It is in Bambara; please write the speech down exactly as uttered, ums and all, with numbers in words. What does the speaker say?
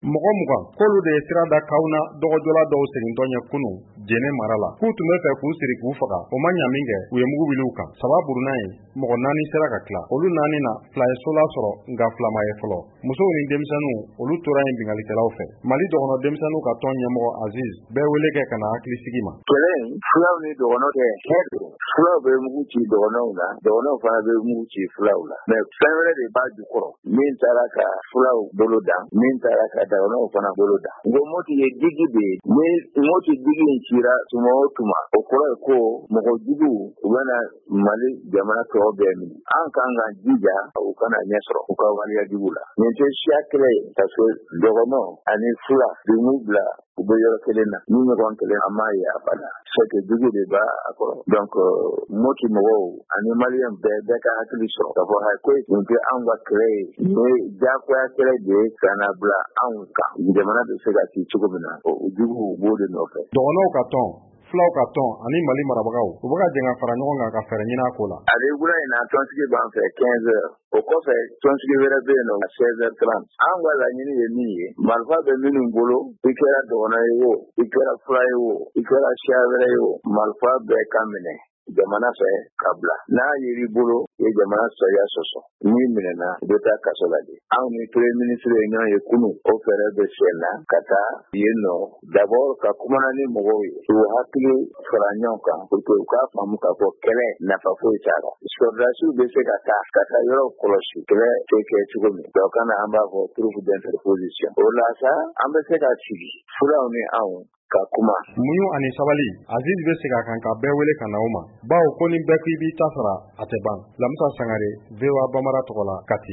mɔgɔ mugan k'olu de ye sira da Kawuna dɔgɔjɔla dɔw segintɔ ɲɛ kunu Jɛnɛ mara la k'u tun bɛ fɛ k'u siri k'u faga o ma ɲa min kɛ u ye mugu wuli u kan saba buruna ye mɔgɔ naani sera ka tila olu naani na fila ye sola sɔrɔ nka fila ma ye fɔlɔ musow ni denmisɛnninw olu tora yen bingalikɛlaw fɛ Mali dɔgɔnɔ denmisɛnninw ka tɔn ɲɛmɔgɔ Aziz bɛɛ wele kɛ ka na hakili sigi ma kɛlɛ fulaw ni dɔgɔnɔ tɛ hɛrɛ fulaw bɛ mugu ci dɔgɔnɔw la dɔgɔnɔw fana bɛ mugu ci fulaw la mɛ fɛn wɛrɛ de b'a jukɔrɔ min taara ka fulaw bolo dan min taara ka dɔgɔnɔw fana bolo dan ngo moti ye digi de ni moti digi in cira tuma o tuma o kɔrɔ ye ko mɔgɔ jugu u bɛna Mali jamana tɔw bɛɛ minɛ an kan ka jija u kana ɲɛ sɔrɔ u ka waleya jugu la nin tɛ siya kɛlɛ ye parce que dɔgɔnɔ ani fula bi m'u bila u bɛ yɔrɔ kelen na ni ɲɔgɔn kelen an m'a ye abada c'est que jugu de b'a a kɔrɔ donc moti mɔgɔw ani maliyɛn bɛɛ bɛɛ ka hakili sɔrɔ k'a fɔ ko nin tɛ anw ka kɛlɛ ye nin ye diyagoya kɛlɛ de ye ka na bila anw kan jamana bɛ se ka ci cogo min na o jugu b'o de nɔfɛ dɔgɔnɔw ka tɔn fulaw ka tɔn ani Mali marabagaw u bɛ ka jɛn ka fara ɲɔgɔn kan ka fɛɛrɛ ɲini a ko la ale wula in na tɔnsigi b'an fɛ quinze heures o kɔfɛ tɔnsigi wɛrɛ bɛ yen nɔ seize heures trente an ka laɲini ye min ye marifa bɛ minnu bolo i kɛra dɔgɔnɔ ye o i kɛra fula ye o i kɛra siya wɛrɛ ye o marifa bɛɛ ka minɛ jamana fɛ ka bila n'a yeri bolo ye jamana sariya sɔsɔ ni minɛna u bɛ taa kaso la de anw ni premier ministre ye ɲɔgɔn ye kunu o fɛɛrɛ bɛ sen na ka taa yen nɔ d'abord ka kumana ni mɔgɔw ye u hakili fara ɲɔgɔn kan pour que u k'a faamu k'a fɔ kɛlɛ nafa foyi t'a la sɔrdasiw bɛ se ka taa ka taa yɔrɔ kɔlɔsi kɛlɛ tɛ kɛ cogo min donc kana an b'a fɔ troupe d'interposition o la sa an bɛ se ka sigi fulaw ni anw ka kuma muɲu ani sabali Aziz bɛ segin a kan ka bɛɛ wele ka na o ma bawo ko ni bɛɛ k'i b'i ta sara a tɛ ban Lamisa Sangare V O A Bamara tɔgɔ la Kati